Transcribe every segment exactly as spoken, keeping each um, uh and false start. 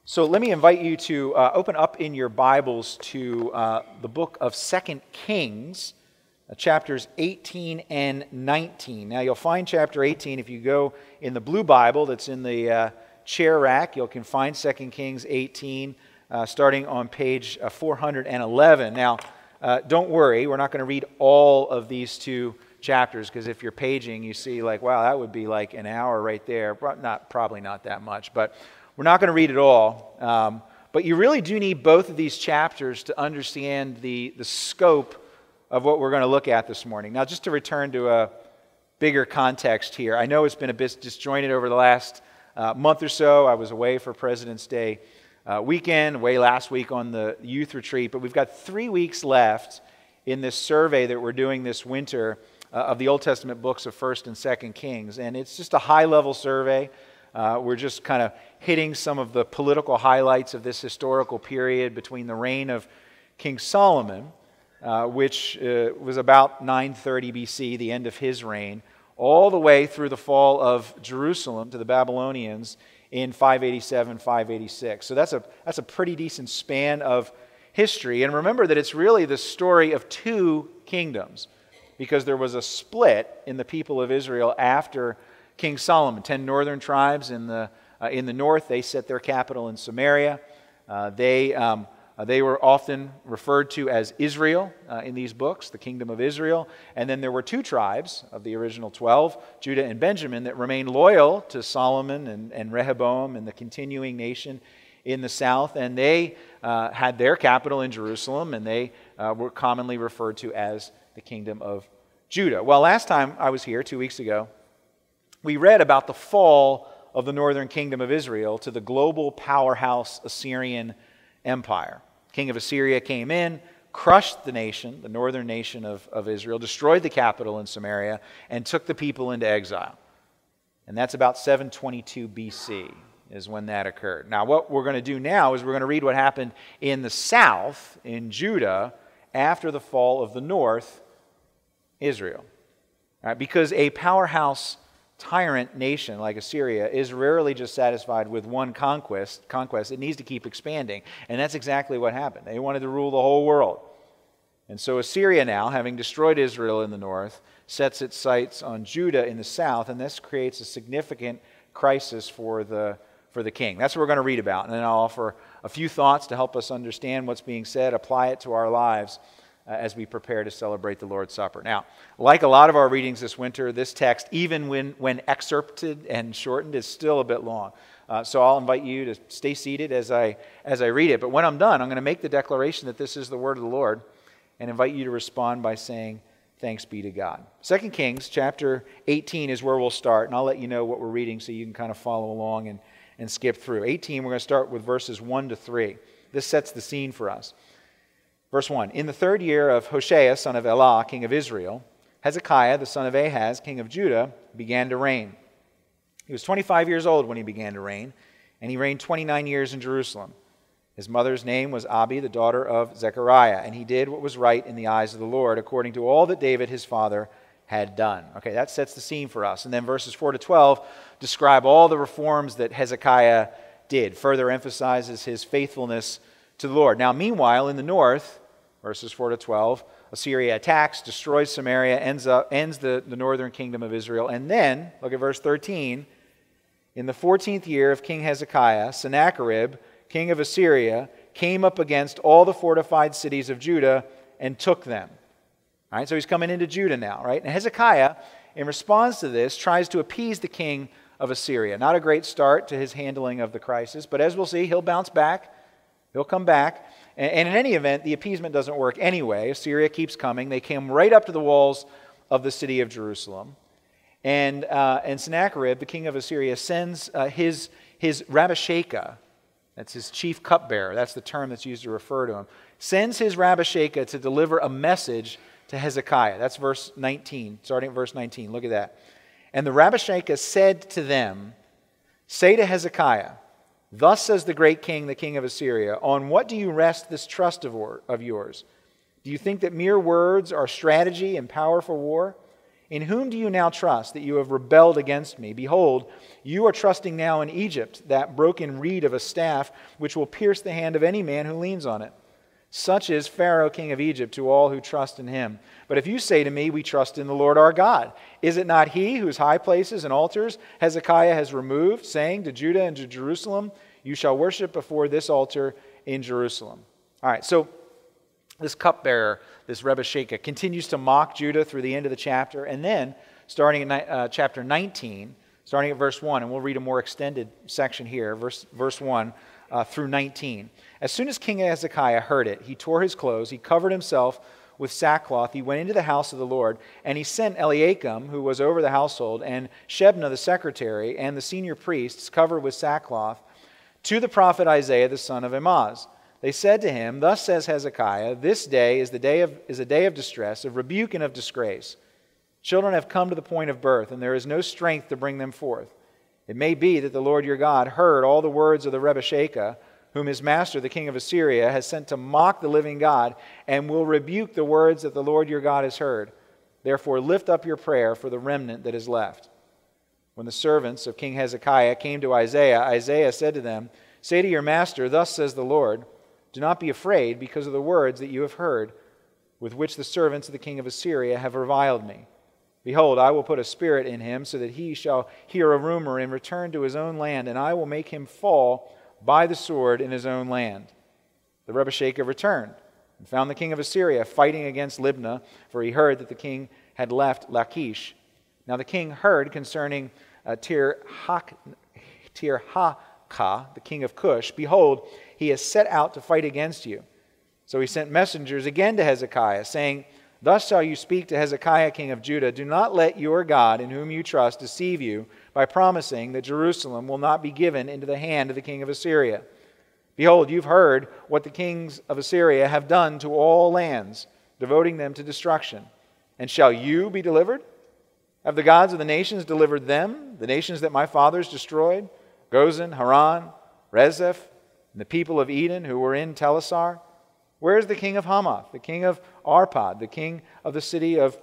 So let me invite you to uh, open up in your Bibles to uh, the book of Second Kings, uh, chapters eighteen and nineteen. Now you'll find chapter eighteen if you go in the blue Bible that's in the uh, chair rack. You can find Second Kings eighteen uh, starting on page uh, four hundred eleven. Now uh, don't worry, we're not going to read all of these two chapters, because if you're paging, you see like, wow, that would be like an hour right there. Pro- Not probably not that much, but we're not going to read it all, um, but you really do need both of these chapters to understand the, the scope of what we're going to look at this morning. Now, just to return to a bigger context here, I know it's been a bit disjointed over the last uh, month or so. I was away for President's Day uh, weekend, away last week on the youth retreat, but we've got three weeks left in this survey that we're doing this winter uh, of the Old Testament books of First and Second Kings, and it's just a high-level survey. Uh, we're just kind of hitting some of the political highlights of this historical period between the reign of King Solomon, uh, which uh, was about nine thirty B C, the end of his reign, all the way through the fall of Jerusalem to the Babylonians in five eighty-seven, five eighty-six. So that's a, that's a pretty decent span of history. And remember that it's really the story of two kingdoms, because there was a split in the people of Israel after King Solomon. Ten northern tribes in the uh, in the north, they set their capital in Samaria. Uh, they um, uh, they were often referred to as Israel uh, in these books, the kingdom of Israel. And then there were two tribes of the original twelve, Judah and Benjamin, that remained loyal to Solomon and, and Rehoboam and the continuing nation in the south. And they uh, had their capital in Jerusalem, and they uh, were commonly referred to as the kingdom of Judah. Well, last time I was here, two weeks ago, we read about the fall of the northern kingdom of Israel to the global powerhouse Assyrian Empire. King of Assyria came in, crushed the nation, the northern nation of, of Israel, destroyed the capital in Samaria, and took the people into exile. And that's about seven twenty-two B C is when that occurred. Now, what we're going to do now is we're going to read what happened in the south, in Judah, after the fall of the north, Israel. All right, because a powerhouse tyrant nation like Assyria is rarely just satisfied with one conquest. Conquest, it needs to keep expanding. And that's exactly what happened. They wanted to rule the whole world. And so Assyria now, having destroyed Israel in the north, sets its sights on Judah in the south, and this creates a significant crisis for the, for the king. That's what we're going to read about. And then I'll offer a few thoughts to help us understand what's being said, apply it to our lives Uh, as we prepare to celebrate the Lord's Supper. Now, like a lot of our readings this winter, this text, even when, when excerpted and shortened, is still a bit long. Uh, so I'll invite you to stay seated as I, as I read it. But when I'm done, I'm going to make the declaration that this is the word of the Lord and invite you to respond by saying, thanks be to God. Second Kings chapter eighteen is where we'll start, and I'll let you know what we're reading so you can kind of follow along and, and skip through. eighteen, we're going to start with verses one to three. This sets the scene for us. Verse one, in the third year of Hoshea, son of Elah, king of Israel, Hezekiah, the son of Ahaz, king of Judah, began to reign. He was twenty-five years old when he began to reign, and he reigned twenty-nine years in Jerusalem. His mother's name was Abi, the daughter of Zechariah, and he did what was right in the eyes of the Lord, according to all that David, his father, had done. Okay, that sets the scene for us. And then verses four to twelve describe all the reforms that Hezekiah did, further emphasizes his faithfulness to the Lord. Now, meanwhile, in the north, verses four to twelve, Assyria attacks, destroys Samaria, ends up ends the, the northern kingdom of Israel. And then, look at verse thirteen, in the fourteenth year of King Hezekiah, Sennacherib, king of Assyria, came up against all the fortified cities of Judah and took them. All right, so he's coming into Judah now, right? And Hezekiah, in response to this, tries to appease the king of Assyria. Not a great start to his handling of the crisis, but as we'll see, he'll bounce back. He'll come back. And in any event, the appeasement doesn't work anyway. Assyria keeps coming. They came right up to the walls of the city of Jerusalem. And uh, and Sennacherib, the king of Assyria, sends uh, his, his Rabashakeh, that's his chief cupbearer, that's the term that's used to refer to him, sends his Rabashakeh to deliver a message to Hezekiah. That's verse nineteen, starting at verse nineteen. Look at that. And the Rabashakeh said to them, say to Hezekiah, thus says the great king, the king of Assyria, on what do you rest this trust of, or, of yours? Do you think that mere words are strategy and power for war? In whom do you now trust that you have rebelled against me? Behold, you are trusting now in Egypt, that broken reed of a staff, which will pierce the hand of any man who leans on it. Such is Pharaoh, king of Egypt, to all who trust in him. But if you say to me, we trust in the Lord our God, is it not he whose high places and altars Hezekiah has removed, saying to Judah and to Jerusalem, you shall worship before this altar in Jerusalem? All right, so this cupbearer, this Rebeshakeh, continues to mock Judah through the end of the chapter. And then, starting in uh, chapter nineteen, starting at verse one, and we'll read a more extended section here, verse, verse one uh, through nineteen. As soon as King Hezekiah heard it, he tore his clothes, he covered himself with sackcloth, he went into the house of the Lord, and he sent Eliakim, who was over the household, and Shebna the secretary, and the senior priests, covered with sackcloth, to the prophet Isaiah the son of Amoz. They said to him, thus says Hezekiah, this day is the day of is a day of distress, of rebuke and of disgrace. Children have come to the point of birth, and there is no strength to bring them forth. It may be that the Lord your God heard all the words of the Rebeshakeh, whom his master, the king of Assyria, has sent to mock the living God, and will rebuke the words that the Lord your God has heard. Therefore lift up your prayer for the remnant that is left. When the servants of King Hezekiah came to Isaiah, Isaiah said to them, say to your master, thus says the Lord, do not be afraid because of the words that you have heard, with which the servants of the king of Assyria have reviled me. Behold, I will put a spirit in him, so that he shall hear a rumor and return to his own land, and I will make him fall by the sword in his own land. The Rebeshakeh returned and found the king of Assyria fighting against Libnah, for he heard that the king had left Lachish. Now the king heard concerning uh, Tirhakah, the king of Cush, behold, he has set out to fight against you. So he sent messengers again to Hezekiah, saying, thus shall you speak to Hezekiah, king of Judah, do not let your God, in whom you trust, deceive you by promising that Jerusalem will not be given into the hand of the king of Assyria. Behold, you've heard what the kings of Assyria have done to all lands, devoting them to destruction. And shall you be delivered? Have the gods of the nations delivered them, the nations that my fathers destroyed? Gozan, Haran, Rezeph, and the people of Eden who were in Telassar? Where is the king of Hamath, the king of Arpad, the king of the city of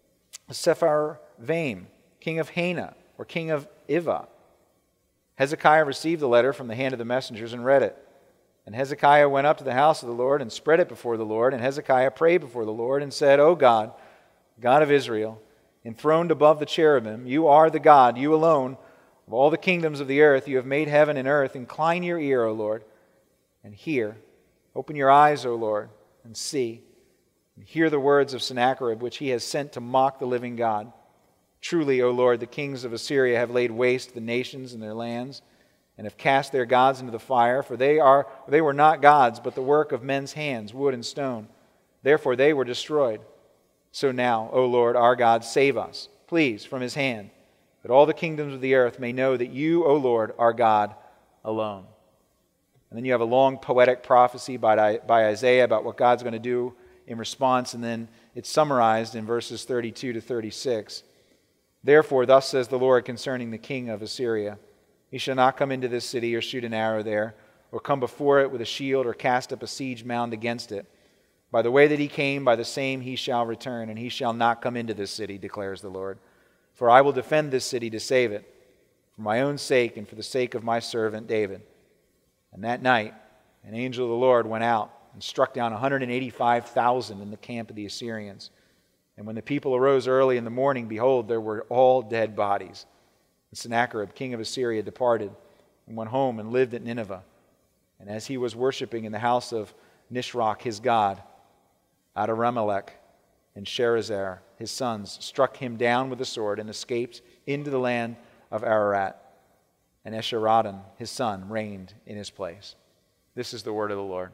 Sepharvaim, king of Hena, or king of Ivah? Hezekiah received the letter from the hand of the messengers and read it. And Hezekiah went up to the house of the Lord and spread it before the Lord. And Hezekiah prayed before the Lord and said, O God, God of Israel, enthroned above the cherubim, you are the God, you alone, of all the kingdoms of the earth. You have made heaven and earth. Incline your ear, O Lord, and hear. Open your eyes, O Lord, and see, and hear the words of Sennacherib, which he has sent to mock the living God. Truly, O Lord, the kings of Assyria have laid waste the nations and their lands, and have cast their gods into the fire, for they are they were not gods, but the work of men's hands, wood and stone. Therefore they were destroyed. So now, O Lord, our God, save us, please, from his hand, that all the kingdoms of the earth may know that you, O Lord, are God alone. And then you have a long poetic prophecy by, by Isaiah about what God's going to do in response, and then it's summarized in verses thirty-two to thirty-six. Therefore, thus says the Lord concerning the king of Assyria, he shall not come into this city or shoot an arrow there, or come before it with a shield, or cast up a siege mound against it. By the way that he came, by the same he shall return, and he shall not come into this city, declares the Lord. For I will defend this city to save it, for my own sake and for the sake of my servant David. And that night, an angel of the Lord went out and struck down one hundred eighty-five thousand in the camp of the Assyrians. And when the people arose early in the morning, behold, there were all dead bodies. And Sennacherib, king of Assyria, departed and went home and lived at Nineveh. And as he was worshiping in the house of Nisroch, his god, Adaramelech and Sharezer, his sons, struck him down with a sword and escaped into the land of Ararat. And Esarhaddon, his son, reigned in his place. This is the word of the Lord.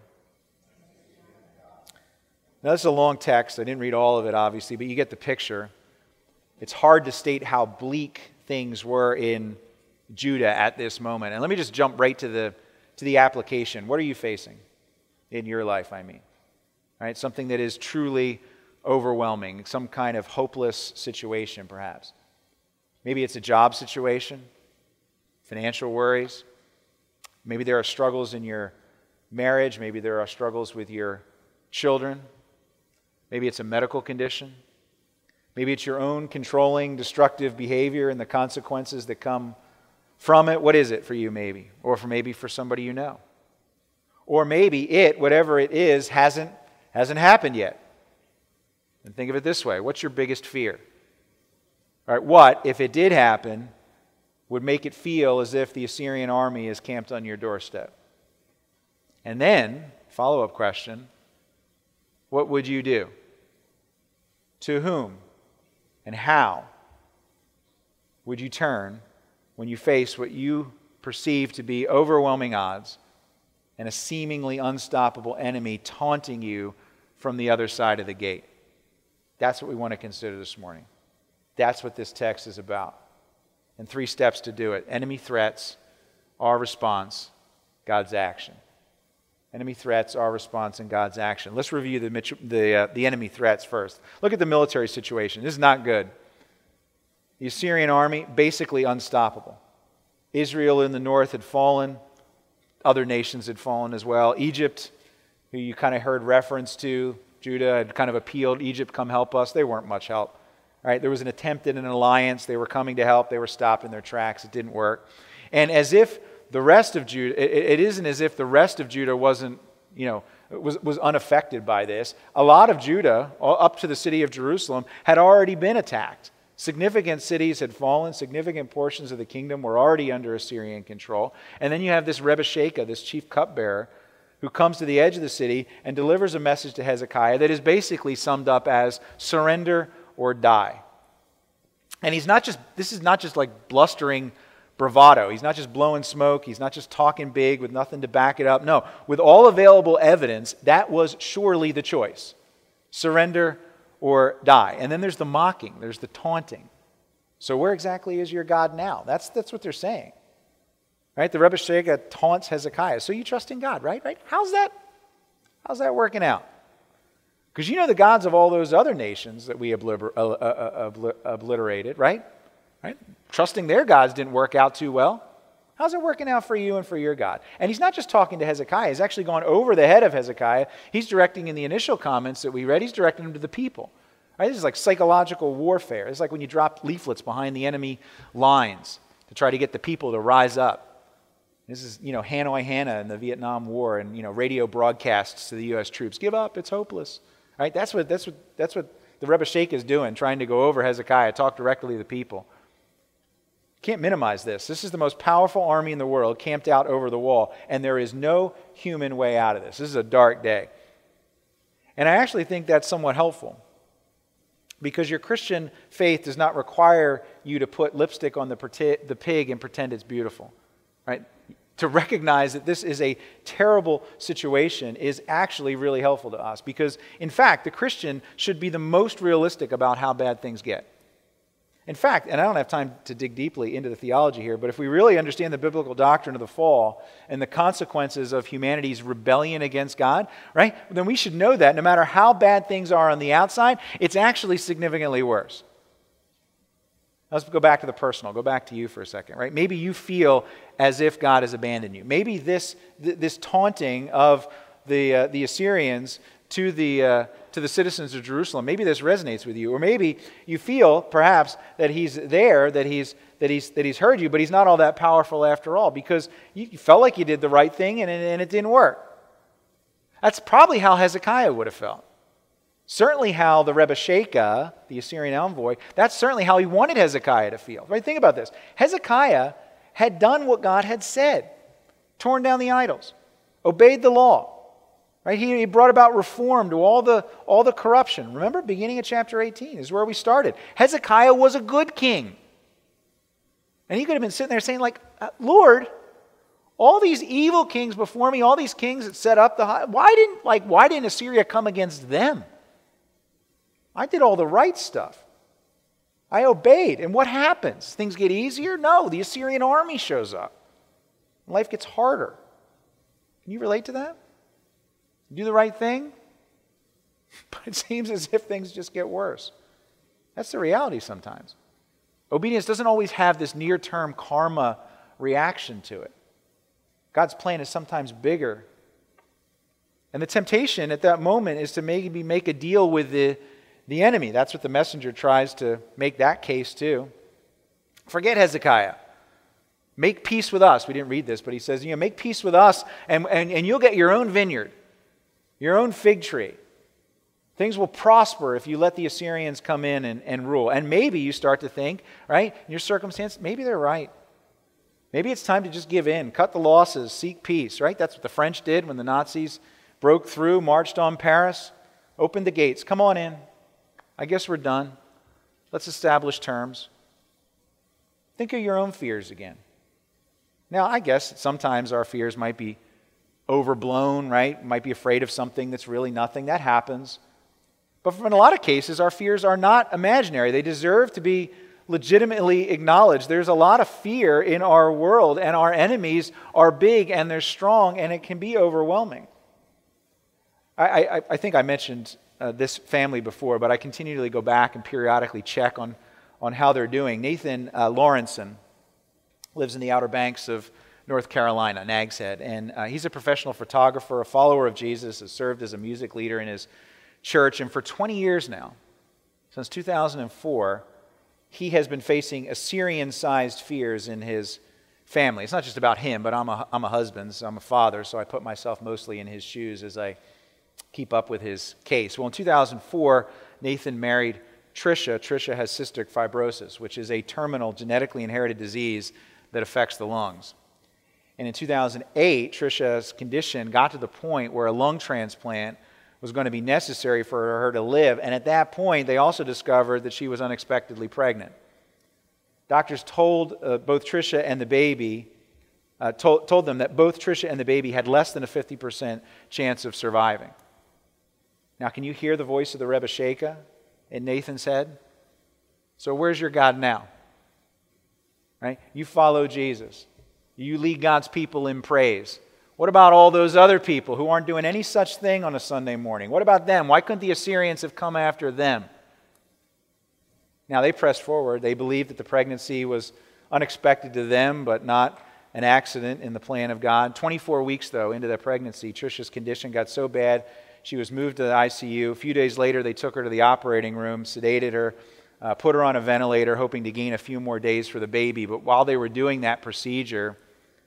Now, this is a long text. I didn't read all of it, obviously, but you get the picture. It's hard to state how bleak things were in Judah at this moment. And let me just jump right to the to the application. What are you facing in your life, I mean? All right, something that is truly overwhelming, some kind of hopeless situation, perhaps. Maybe it's a job situation, financial worries. Maybe there are struggles in your marriage. Maybe there are struggles with your children. Maybe it's a medical condition. Maybe it's your own controlling, destructive behavior and the consequences that come from it. What is it for you, maybe? Or for maybe for somebody you know. Or maybe it, whatever it is, hasn't, hasn't happened yet. And think of it this way. What's your biggest fear? All right, what, if it did happen, would make it feel as if the Assyrian army is camped on your doorstep? And then, follow-up question, what would you do? To whom and how would you turn when you face what you perceive to be overwhelming odds and a seemingly unstoppable enemy taunting you from the other side of the gate? That's what we want to consider this morning. That's what this text is about. And three steps to do it. Enemy threats, our response, God's action. Enemy threats, our response, and God's action. Let's review the, the, uh, the enemy threats first. Look at the military situation. This is not good. The Assyrian army, basically unstoppable. Israel in the north had fallen. Other nations had fallen as well. Egypt, who you kind of heard reference to, Judah had kind of appealed, Egypt, come help us. They weren't much help. Right? There was an attempt at an alliance. They were coming to help. They were stopped in their tracks. It didn't work. And as if the rest of Judah, it, it isn't as if the rest of Judah wasn't, you know, was, was unaffected by this. A lot of Judah, up to the city of Jerusalem, had already been attacked. Significant cities had fallen. Significant portions of the kingdom were already under Assyrian control. And then you have this Rebeshakeh, this chief cupbearer, who comes to the edge of the city and delivers a message to Hezekiah that is basically summed up as surrender or die. And he's not just, this is not just like blustering bravado. He's not just blowing smoke. He's not just talking big with nothing to back it up. No, with all available evidence, that was surely the choice. Surrender or die. And then there's the mocking. There's the taunting. So where exactly is your God now? That's, that's what they're saying. Right? The Rebeshakeh taunts Hezekiah. So you trust in God, right? Right? How's that, how's that working out? Because you know the gods of all those other nations that we obliter- uh, uh, uh, obliterated, right? right? Trusting their gods didn't work out too well. How's it working out for you and for your God? And he's not just talking to Hezekiah. He's actually gone over the head of Hezekiah. He's directing in the initial comments that we read, he's directing them to the people. Right? This is like psychological warfare. It's like when you drop leaflets behind the enemy lines to try to get the people to rise up. This is, you know, Hanoi Hannah in the Vietnam War and, you know, radio broadcasts to the U S troops. Give up, it's hopeless. Right? That's what that's what that's what the Rebeshakeh is doing, trying to go over Hezekiah, talk directly to the people. Can't minimize this. This is the most powerful army in the world camped out over the wall, and there is no human way out of this. This is a dark day. And I actually think that's somewhat helpful, because your Christian faith does not require you to put lipstick on the, the pig and pretend it's beautiful. Right? To recognize that this is a terrible situation is actually really helpful to us, because, in fact, the Christian should be the most realistic about how bad things get. In fact, and I don't have time to dig deeply into the theology here, but if we really understand the biblical doctrine of the fall and the consequences of humanity's rebellion against God, right, then we should know that no matter how bad things are on the outside, it's actually significantly worse. Let's go back to the personal. Go back to you for a second, right? Maybe you feel as if God has abandoned you. Maybe this th- this taunting of the uh, the Assyrians to the uh, to the citizens of Jerusalem, maybe this resonates with you, or maybe you feel perhaps that he's there, that he's that he's that he's heard you, but he's not all that powerful after all, because you felt like you did the right thing and, and it didn't work. That's probably how Hezekiah would have felt. Certainly how the Rebeshakeh, the Assyrian envoy, that's certainly how he wanted Hezekiah to feel. Right? Think about this. Hezekiah had done what God had said, torn down the idols, obeyed the law. Right? He, he brought about reform to all the, all the corruption. Remember, beginning of chapter eighteen is where we started. Hezekiah was a good king. And he could have been sitting there saying, like, Lord, all these evil kings before me, all these kings that set up the high, why didn't like why didn't Assyria come against them? I did all the right stuff. I obeyed. And what happens? Things get easier? No, the Assyrian army shows up. Life gets harder. Can you relate to that? Do the right thing? But it seems as if things just get worse. That's the reality sometimes. Obedience doesn't always have this near-term karma reaction to it. God's plan is sometimes bigger. And the temptation at that moment is to maybe make a deal with the the enemy. That's what the messenger tries to make that case too. Forget Hezekiah. Make peace with us. We didn't read this, but he says, you know, make peace with us and, and, and you'll get your own vineyard, your own fig tree. Things will prosper if you let the Assyrians come in and, and rule. And maybe you start to think, right, in your circumstance, maybe they're right. Maybe it's time to just give in, cut the losses, seek peace, right? That's what the French did when the Nazis broke through, marched on Paris, opened the gates. Come on in. I guess we're done. Let's establish terms. Think of your own fears again. Now, I guess sometimes our fears might be overblown, right? Might be afraid of something that's really nothing. That happens. But in a lot of cases, our fears are not imaginary. They deserve to be legitimately acknowledged. There's a lot of fear in our world, and our enemies are big and they're strong, and it can be overwhelming. I, I, I think I mentioned uh, this family before, but I continually go back and periodically check on, on how they're doing. Nathan uh, Lawrenson lives in the Outer Banks of North Carolina, Nags Head, and uh, he's a professional photographer, a follower of Jesus, has served as a music leader in his church, and for twenty years now, since two thousand four, he has been facing Assyrian-sized fears in his family. It's not just about him, but I'm a, I'm a husband, so I'm a father, so I put myself mostly in his shoes as I keep up with his case. Well, in two thousand four, Nathan married Tricia. Tricia has cystic fibrosis, which is a terminal genetically inherited disease that affects the lungs. And in two thousand eight, Tricia's condition got to the point where a lung transplant was going to be necessary for her to live. And at that point, they also discovered that she was unexpectedly pregnant. Doctors told uh, both Tricia and the baby, uh, told, told them that both Tricia and the baby had less than a fifty percent chance of surviving. Now, can you hear the voice of the Rebbe Sheka in Nathan's head? So where's your God now? Right? You follow Jesus. You lead God's people in praise. What about all those other people who aren't doing any such thing on a Sunday morning? What about them? Why couldn't the Assyrians have come after them? Now, they pressed forward. They believed that the pregnancy was unexpected to them, but not an accident in the plan of God. twenty-four weeks, though, into the pregnancy, Tricia's condition got so bad, she was moved to the I C U. A few days later, they took her to the operating room, sedated her, uh, put her on a ventilator, hoping to gain a few more days for the baby. But while they were doing that procedure,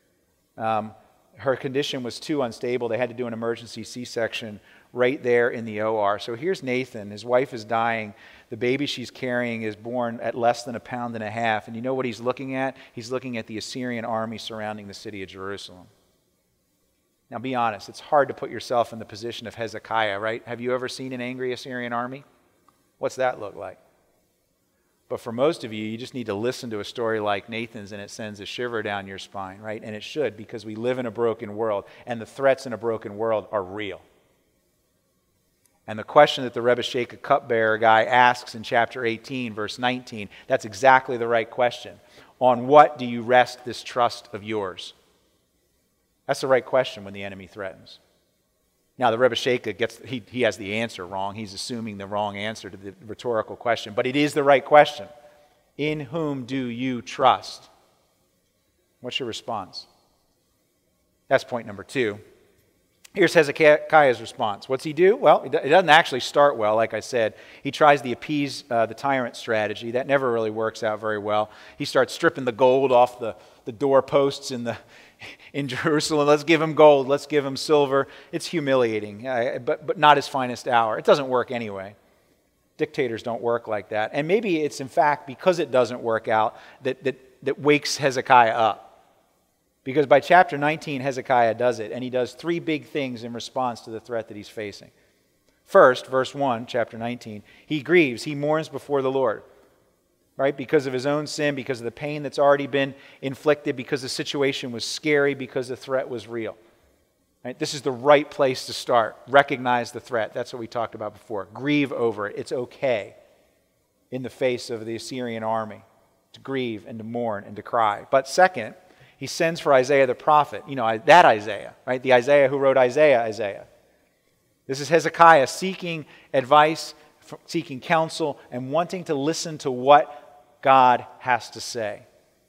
um, her condition was too unstable. They had to do an emergency C-section right there in the O R. So here's Nathan. His wife is dying. The baby she's carrying is born at less than a pound and a half. And you know what he's looking at? He's looking at the Assyrian army surrounding the city of Jerusalem. Now, be honest. It's hard to put yourself in the position of Hezekiah, right? Have you ever seen an angry Assyrian army? What's that look like? But for most of you, you just need to listen to a story like Nathan's and it sends a shiver down your spine, right? And it should, because we live in a broken world, and the threats in a broken world are real. And the question that the Rebbe Sheka cupbearer guy asks in chapter eighteen, verse nineteen, that's exactly the right question. On what do you rest this trust of yours? That's the right question when the enemy threatens. Now, the Rebbe Sheka gets, he, he has the answer wrong. He's assuming the wrong answer to the rhetorical question, but it is the right question. In whom do you trust? What's your response? That's point number two. Here's Hezekiah's response. What's he do? Well, it doesn't actually start well, like I said. He tries to appease uh, the tyrant strategy. That never really works out very well. He starts stripping the gold off the, the doorposts in the in Jerusalem. Let's give him gold. Let's give him silver. It's humiliating, uh, but, but not his finest hour. It doesn't work anyway. Dictators don't work like that. And maybe it's, in fact, because it doesn't work out that, that, that wakes Hezekiah up. Because by chapter nineteen, Hezekiah does it, and he does three big things in response to the threat that he's facing. First, verse one, chapter nineteen, he grieves, he mourns before the Lord. Right? Because of his own sin, because of the pain that's already been inflicted, because the situation was scary, because the threat was real. Right? This is the right place to start. Recognize the threat. That's what we talked about before. Grieve over it. It's okay in the face of the Assyrian army to grieve and to mourn and to cry. But second, he sends for Isaiah the prophet. You know, that Isaiah, right? The Isaiah who wrote Isaiah, Isaiah. This is Hezekiah seeking advice, seeking counsel, and wanting to listen to what God has to say.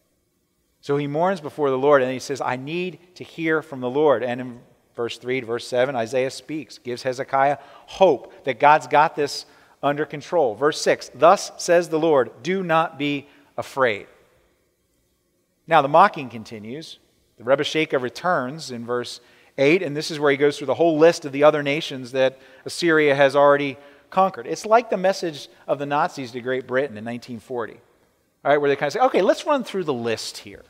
So he mourns before the Lord, and he says, I need to hear from the Lord. And in verse three to verse seven, Isaiah speaks, gives Hezekiah hope that God's got this under control. Verse six, thus says the Lord, do not be afraid. Now the mocking continues. The Rebbe returns in verse eight, and this is where he goes through the whole list of the other nations that Assyria has already conquered. It's like the message of the Nazis to Great Britain in nineteen forty, all right, where they kind of say, okay, let's run through the list here.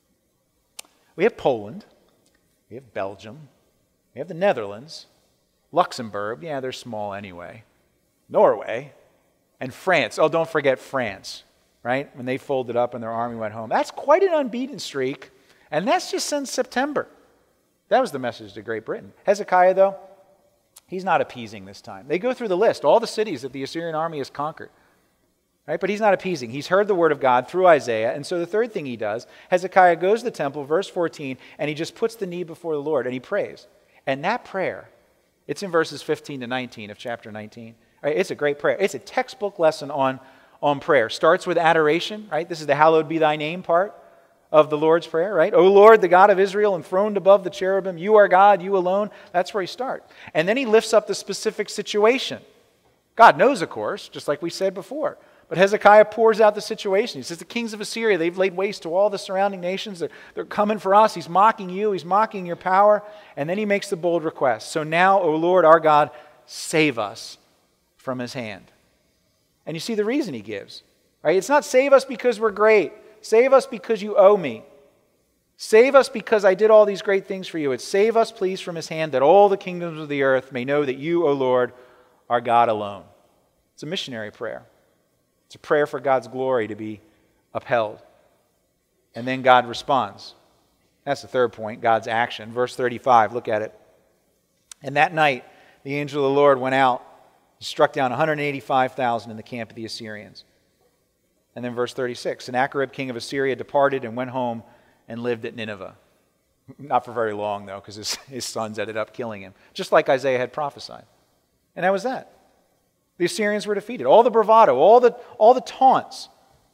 We have Poland, we have Belgium, we have the Netherlands, Luxembourg, yeah, they're small anyway, Norway, and France. Oh, don't forget France, right? When they folded up and their army went home. That's quite an unbeaten streak, and that's just since September. That was the message to Great Britain. Hezekiah, though, he's not appeasing this time. They go through the list, all the cities that the Assyrian army has conquered. Right? But he's not appeasing. He's heard the word of God through Isaiah. And so the third thing he does, Hezekiah goes to the temple, verse fourteen, and he just puts the knee before the Lord and he prays. And that prayer, it's in verses fifteen to nineteen of chapter nineteen. Right? It's a great prayer. It's a textbook lesson on, on prayer. Starts with adoration, right? This is the hallowed be thy name part of the Lord's Prayer, right? O Lord, the God of Israel, enthroned above the cherubim, you are God, you alone. That's where he starts. And then he lifts up the specific situation. God knows, of course, just like we said before. But Hezekiah pours out the situation. He says, the kings of Assyria, they've laid waste to all the surrounding nations. They're, they're coming for us. He's mocking you. He's mocking your power. And then he makes the bold request. So now, O Lord, our God, save us from his hand. And you see the reason he gives. Right? It's not save us because we're great. Save us because you owe me. Save us because I did all these great things for you. It's save us, please, from his hand, that all the kingdoms of the earth may know that you, O Lord, are God alone. It's a missionary prayer. It's a prayer for God's glory to be upheld. And then God responds. That's the third point, God's action. Verse thirty-five, look at it. And that night, the angel of the Lord went out and struck down one hundred eighty-five thousand in the camp of the Assyrians. And then verse thirty-six, Sennacherib, king of Assyria, departed and went home and lived at Nineveh. Not for very long, though, because his, his sons ended up killing him, just like Isaiah had prophesied. And that was that. The Assyrians were defeated. All the bravado, all the, all the taunts.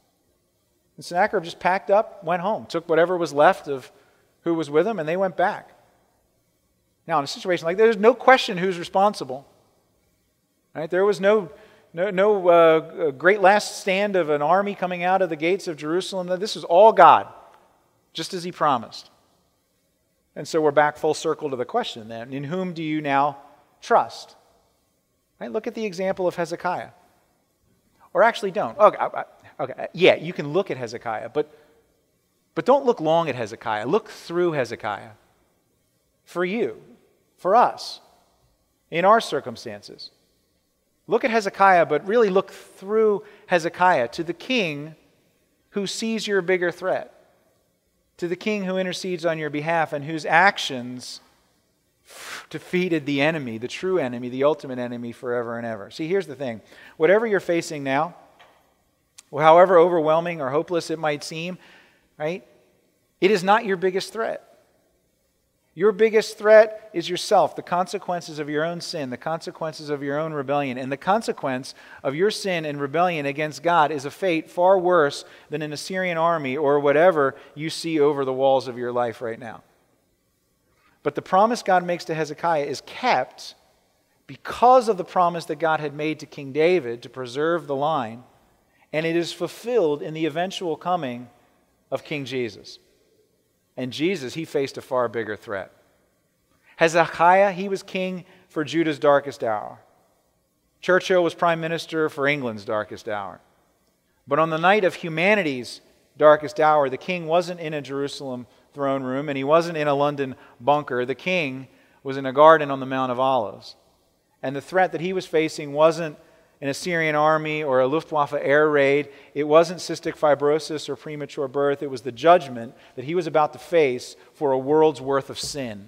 And Sennacherib just packed up, went home, took whatever was left of who was with him, and they went back. Now, in a situation like that, there's no question who's responsible. Right? There was no, no, no uh, great last stand of an army coming out of the gates of Jerusalem. This was all God, just as he promised. And so we're back full circle to the question then. In whom do you now trust? Right? Look at the example of Hezekiah. Or actually don't. Okay, okay, yeah, you can look at Hezekiah, but, but don't look long at Hezekiah. Look through Hezekiah. For you, for us, in our circumstances. Look at Hezekiah, but really look through Hezekiah to the king who sees your bigger threat, to the king who intercedes on your behalf and whose actions defeated the enemy, the true enemy, the ultimate enemy forever and ever. See, here's the thing. Whatever you're facing now, however overwhelming or hopeless it might seem, right? It is not your biggest threat. Your biggest threat is yourself, the consequences of your own sin, the consequences of your own rebellion. And the consequence of your sin and rebellion against God is a fate far worse than an Assyrian army or whatever you see over the walls of your life right now. But the promise God makes to Hezekiah is kept because of the promise that God had made to King David to preserve the line, and it is fulfilled in the eventual coming of King Jesus. And Jesus, he faced a far bigger threat. Hezekiah, he was king for Judah's darkest hour. Churchill was prime minister for England's darkest hour. But on the night of humanity's darkest hour, the king wasn't in a Jerusalem throne room, and he wasn't in a London bunker. The king was in a garden on the Mount of Olives. And the threat that he was facing wasn't an Assyrian army or a Luftwaffe air raid. It wasn't cystic fibrosis or premature birth. It was the judgment that he was about to face for a world's worth of sin.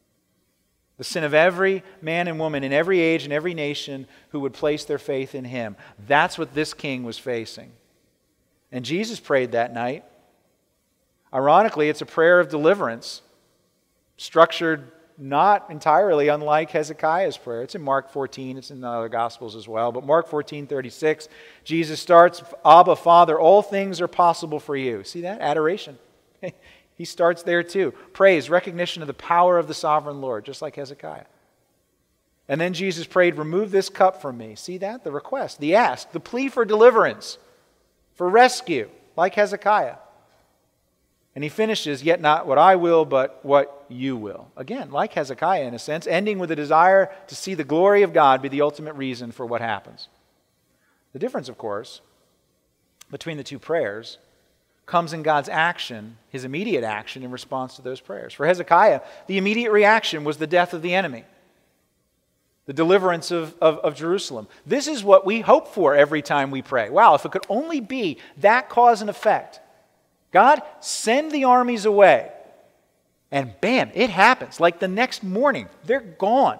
The sin of every man and woman in every age and every nation who would place their faith in him. That's what this king was facing. And Jesus prayed that night. Ironically, it's a prayer of deliverance, structured not entirely unlike Hezekiah's prayer. It's in Mark fourteen, it's in the other Gospels as well. But Mark fourteen thirty-six, Jesus starts, Abba, Father, all things are possible for you. See that? Adoration. He starts there too. Praise, recognition of the power of the sovereign Lord, just like Hezekiah. And then Jesus prayed, remove this cup from me. See that? The request, the ask, the plea for deliverance, for rescue, like Hezekiah. And he finishes, yet not what I will, but what you will. Again, like Hezekiah in a sense, ending with a desire to see the glory of God be the ultimate reason for what happens. The difference, of course, between the two prayers comes in God's action, his immediate action in response to those prayers. For Hezekiah, the immediate reaction was the death of the enemy, the deliverance of, of, of Jerusalem. This is what we hope for every time we pray. Wow, if it could only be that cause and effect. God, send the armies away. And bam, it happens. Like the next morning, they're gone.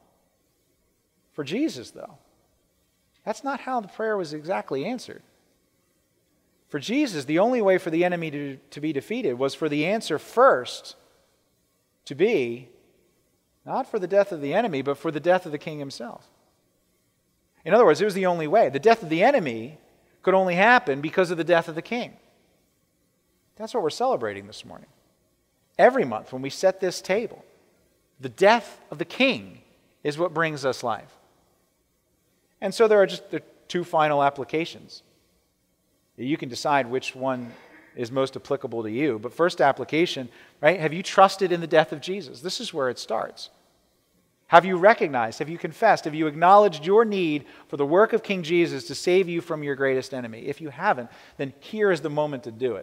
For Jesus, though, that's not how the prayer was exactly answered. For Jesus, the only way for the enemy to, to be defeated was for the answer first to be not for the death of the enemy, but for the death of the king himself. In other words, it was the only way. The death of the enemy could only happen because of the death of the king. That's what we're celebrating this morning. Every month when we set this table, the death of the king is what brings us life. And so there are just the two final applications. You can decide which one is most applicable to you. But first application, right? Have you trusted in the death of Jesus? This is where it starts. Have you recognized, have you confessed, have you acknowledged your need for the work of King Jesus to save you from your greatest enemy? If you haven't, then here is the moment to do it.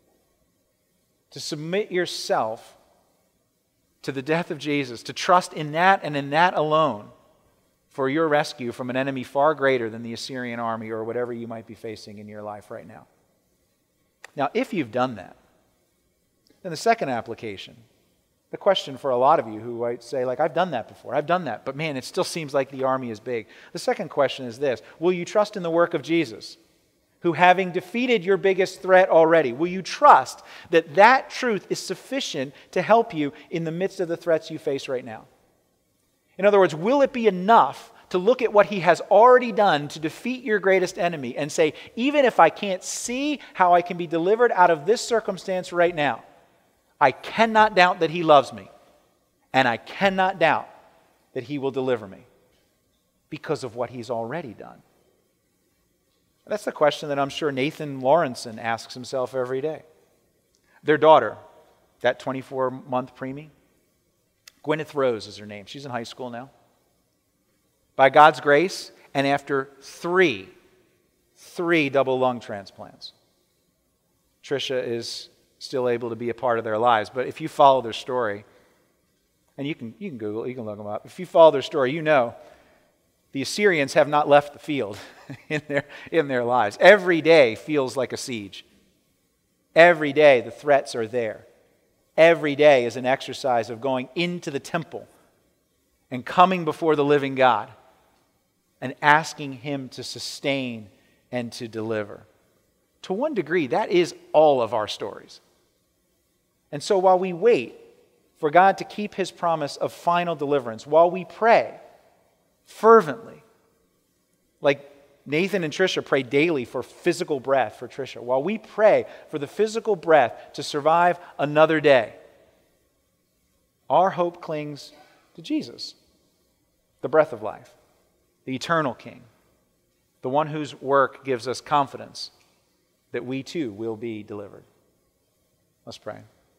To submit yourself to the death of Jesus, to trust in that and in that alone for your rescue from an enemy far greater than the Assyrian army or whatever you might be facing in your life right now. Now, if you've done that, then the second application, the question for a lot of you who might say, like, I've done that before, I've done that, but man, it still seems like the army is big. The second question is this: will you trust in the work of Jesus, who, having defeated your biggest threat already, will you trust that that truth is sufficient to help you in the midst of the threats you face right now? In other words, will it be enough to look at what he has already done to defeat your greatest enemy and say, even if I can't see how I can be delivered out of this circumstance right now, I cannot doubt that he loves me, and I cannot doubt that he will deliver me because of what he's already done? That's the question that I'm sure Nathan Lawrenson asks himself every day. Their daughter, that twenty-four-month preemie, Gwyneth Rose is her name. She's in high school now. By God's grace, and after three, three double lung transplants, Tricia is still able to be a part of their lives. But if you follow their story, and you can you can Google, you can look them up. If you follow their story, you know the Assyrians have not left the field in their in their lives. Every day feels like a siege. Every day the threats are there. Every day is an exercise of going into the temple and coming before the living God and asking him to sustain and to deliver. To one degree, that is all of our stories. And so while we wait for God to keep his promise of final deliverance, while we pray fervently, like Nathan and Tricia pray daily for physical breath for Tricia, while we pray for the physical breath to survive another day, our hope clings to Jesus, the breath of life, the eternal King, the one whose work gives us confidence that we too will be delivered. Let's pray.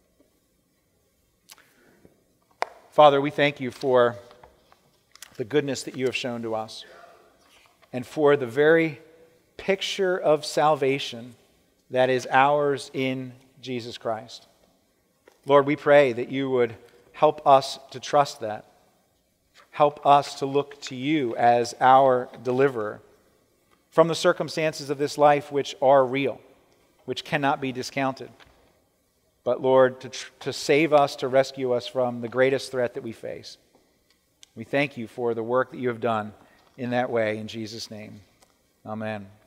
Father, we thank you for the goodness that you have shown to us, and for the very picture of salvation that is ours in Jesus Christ. Lord, we pray that you would help us to trust that. Help us to look to you as our deliverer from the circumstances of this life which are real, which cannot be discounted. But Lord, to, tr- to save us, to rescue us from the greatest threat that we face. We thank you for the work that you have done in that way, in Jesus' name. Amen.